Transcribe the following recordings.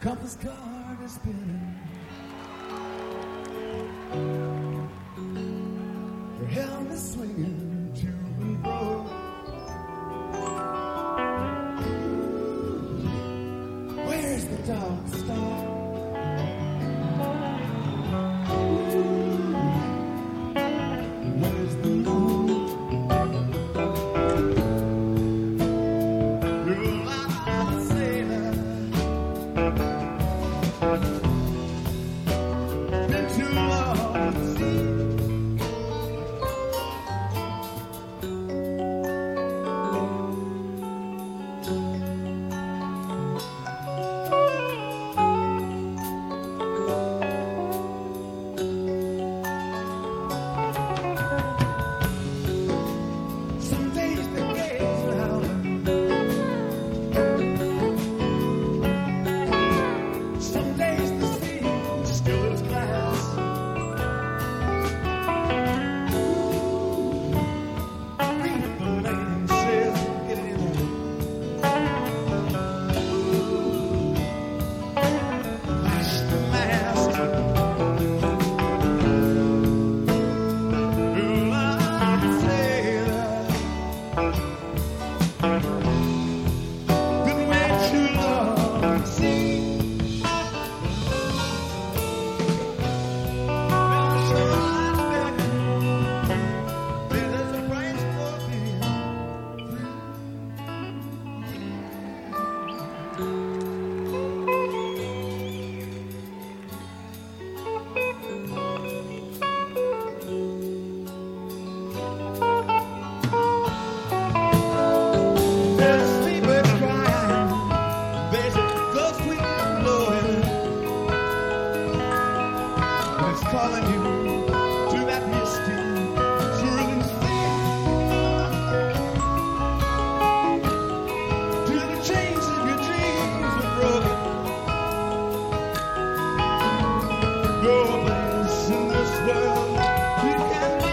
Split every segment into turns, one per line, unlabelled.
compass card is spinning. Your helmet swinging to and fro. Where's the dark star? Where's the moon? You're like a sailor. Been too long at sea. Some days the gales are howling. Some days the sea still is glass. Read the lady says, get it in there. Flash the mast. You're like a sailor. Been way too long at sea. Now the shoreline's beckoning. There's a price for being free. There's sleepers crying. There's a ghost wind blowing. And it's calling you to that misty, swirling sea. Till the chains of your dreams are broken. No place in this world you can be.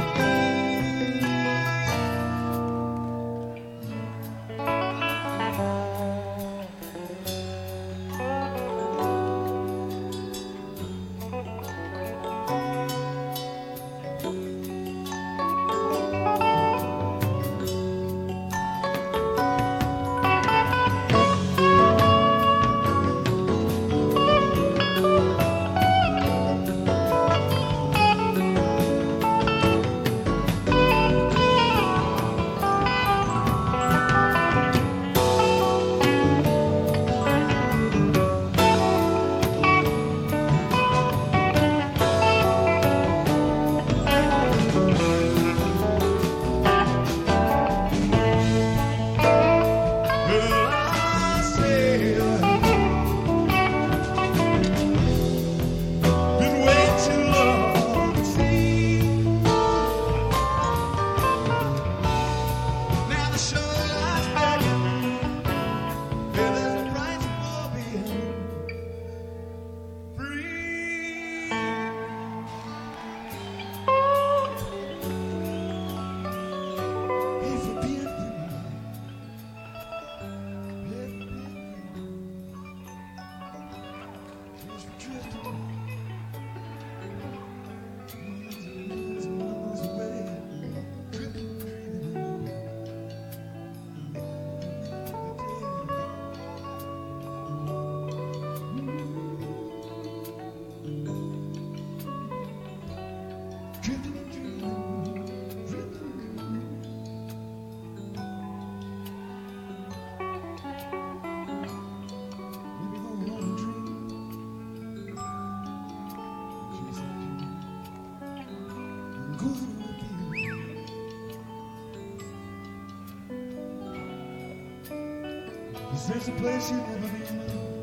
Is this a place you've never been?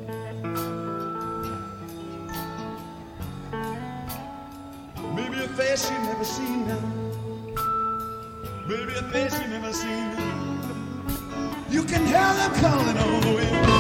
Maybe a face you've never seen now. Maybe a face you've never seen. You can hear them calling on the wind.